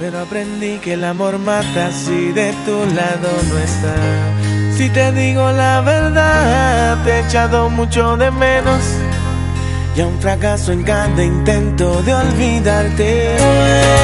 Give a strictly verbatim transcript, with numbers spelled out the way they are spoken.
pero aprendí que el amor mata si de tu lado no está. Si te digo la verdad, te he echado mucho de menos, y a un fracaso en cada intento de olvidarte.